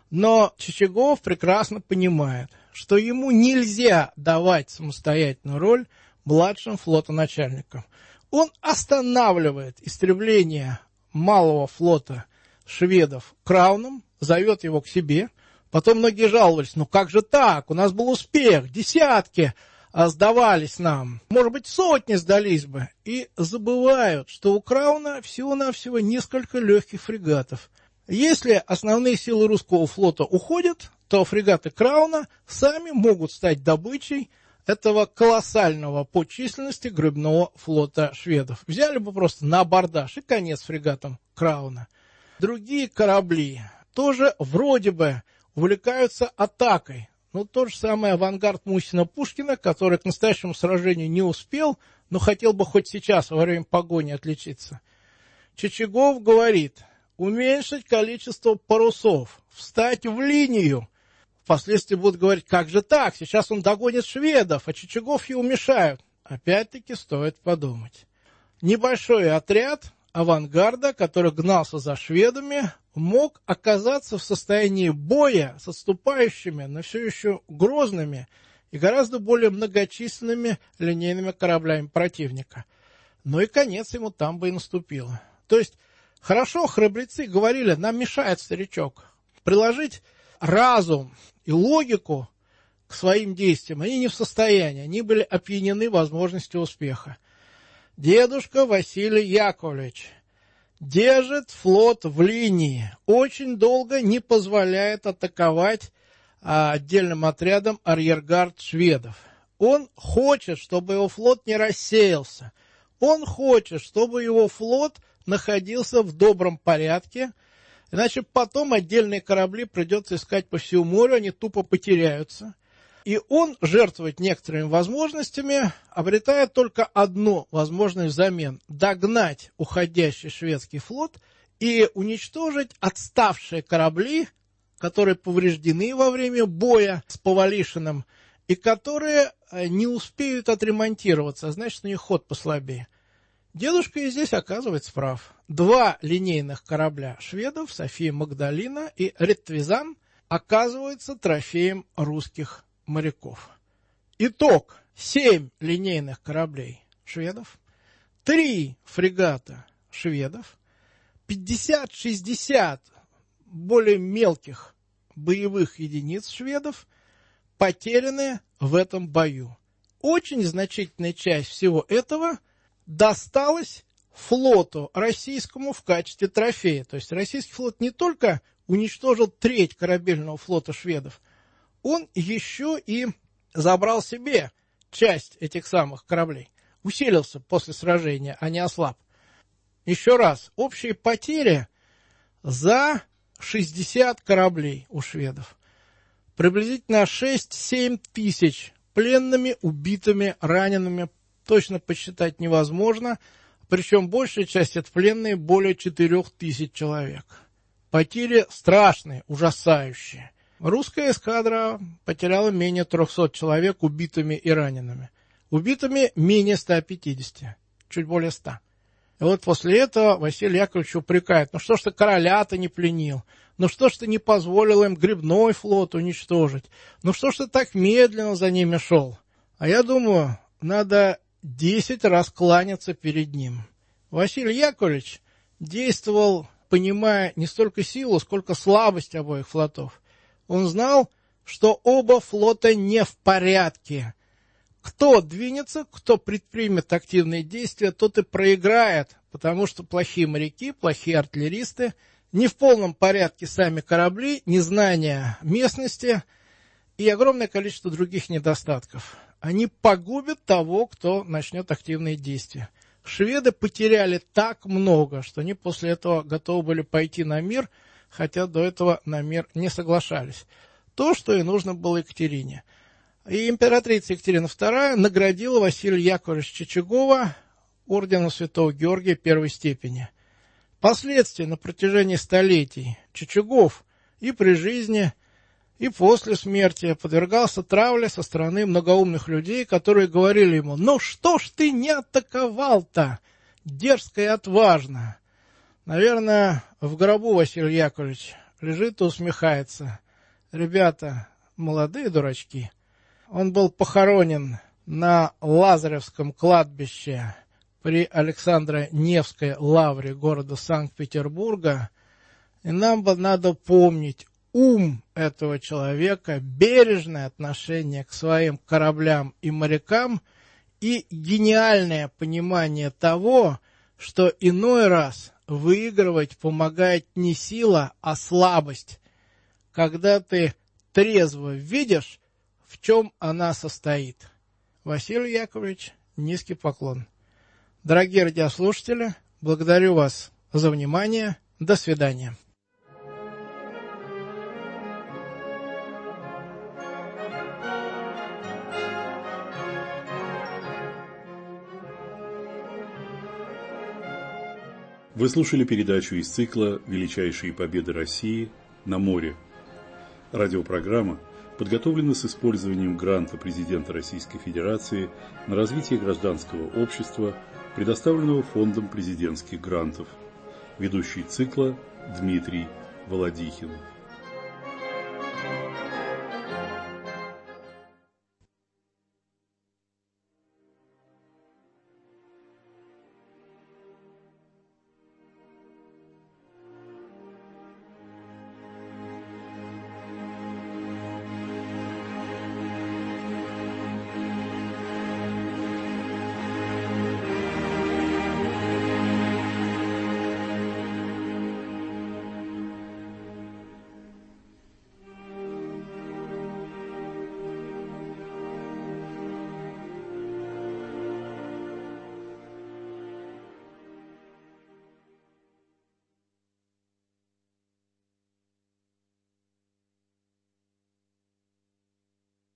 но Чичагов прекрасно понимает, что ему нельзя давать самостоятельную роль младшим флотоначальникам. Он останавливает истребление малого флота шведов Крауном, зовет его к себе. Потом многие жаловались, как же так, у нас был успех, десятки сдавались нам, может быть, сотни сдались бы. И забывают, что у Крауна всего-навсего несколько легких фрегатов. Если основные силы русского флота уходят, то фрегаты Крауна сами могут стать добычей этого колоссального по численности гребного флота шведов. Взяли бы просто на абордаж и конец фрегатам Крауна. Другие корабли тоже вроде бы увлекаются атакой. Тот же самый авангард Мусина-Пушкина, который к настоящему сражению не успел, но хотел бы хоть сейчас во время погони отличиться. Чичагов говорит: уменьшить количество парусов, встать в линию. Впоследствии будут говорить, как же так, сейчас он догонит шведов, а Чичагов ему мешают. Опять-таки стоит подумать. Небольшой отряд авангарда, который гнался за шведами, мог оказаться в состоянии боя с отступающими, но все еще грозными и гораздо более многочисленными линейными кораблями противника. И конец ему там бы и наступил. То есть, хорошо, храбрецы говорили, нам мешает старичок. Приложить разум и логику к своим действиям они не в состоянии, они были опьянены возможностью успеха. Дедушка Василий Яковлевич держит флот в линии, очень долго не позволяет атаковать отдельным отрядом арьергард шведов. Он хочет, чтобы его флот не рассеялся. Он хочет, чтобы его флот находился в добром порядке, иначе потом отдельные корабли придется искать по всему морю, они тупо потеряются. И он жертвует некоторыми возможностями, обретая только одну возможность взамен – догнать уходящий шведский флот и уничтожить отставшие корабли, которые повреждены во время боя с Повалишиным и которые не успеют отремонтироваться, а значит, у них ход послабее. Дедушка и здесь оказывается прав. 2 линейных корабля шведов, София Магдалина и Ретвизан, оказывается трофеем русских моряков. Итог: 7 линейных кораблей шведов, 3 фрегата шведов, 50-60 более мелких боевых единиц шведов потеряны в этом бою. Очень значительная часть всего этого досталась флоту российскому в качестве трофея. То есть российский флот не только уничтожил треть корабельного флота шведов, он еще и забрал себе часть этих самых кораблей. Усилился после сражения, а не ослаб. Еще раз, общие потери за 60 кораблей у шведов. Приблизительно 6-7 тысяч пленными, убитыми, ранеными. Точно посчитать невозможно. Причем большая часть это пленные, более 4000 человек. Потери страшные, ужасающие. Русская эскадра потеряла менее 300 человек убитыми и ранеными. Убитыми менее 150, чуть более 100. И вот после этого Василий Яковлевич упрекает: ну что ж ты короля-то не пленил? Ну что ж ты не позволил им гребной флот уничтожить? Ну что ж ты так медленно за ними шел? А я думаю, надо 10 раз кланяться перед ним. Василий Яковлевич действовал, понимая не столько силу, сколько слабость обоих флотов. Он знал, что оба флота не в порядке. Кто двинется, кто предпримет активные действия, тот и проиграет, потому что плохие моряки, плохие артиллеристы, не в полном порядке сами корабли, незнание местности и огромное количество других недостатков. Они погубят того, кто начнет активные действия. Шведы потеряли так много, что они после этого готовы были пойти на мир, хотя до этого на мир не соглашались. То, что и нужно было Екатерине. И императрица Екатерина II наградила Василия Яковлевича Чичагова орденом Святого Георгия первой степени. Впоследствии, на протяжении столетий, Чичагов и при жизни, и после смерти подвергался травле со стороны многоумных людей, которые говорили ему: «Ну что ж ты не атаковал-то? Дерзко и отважно». Наверное, в гробу Василий Яковлевич лежит и усмехается. Ребята, молодые дурачки. Он был похоронен на Лазаревском кладбище при Александро-Невской лавре города Санкт-Петербурга. И нам надо помнить ум этого человека, бережное отношение к своим кораблям и морякам и гениальное понимание того, что иной раз выигрывать помогает не сила, а слабость. Когда ты трезво видишь, в чем она состоит. Василий Яковлевич, низкий поклон. Дорогие радиослушатели, благодарю вас за внимание. До свидания. Вы слушали передачу из цикла «Величайшие победы России на море». Радиопрограмма подготовлена с использованием гранта президента Российской Федерации на развитие гражданского общества, предоставленного Фондом президентских грантов. Ведущий цикла Дмитрий Володихин.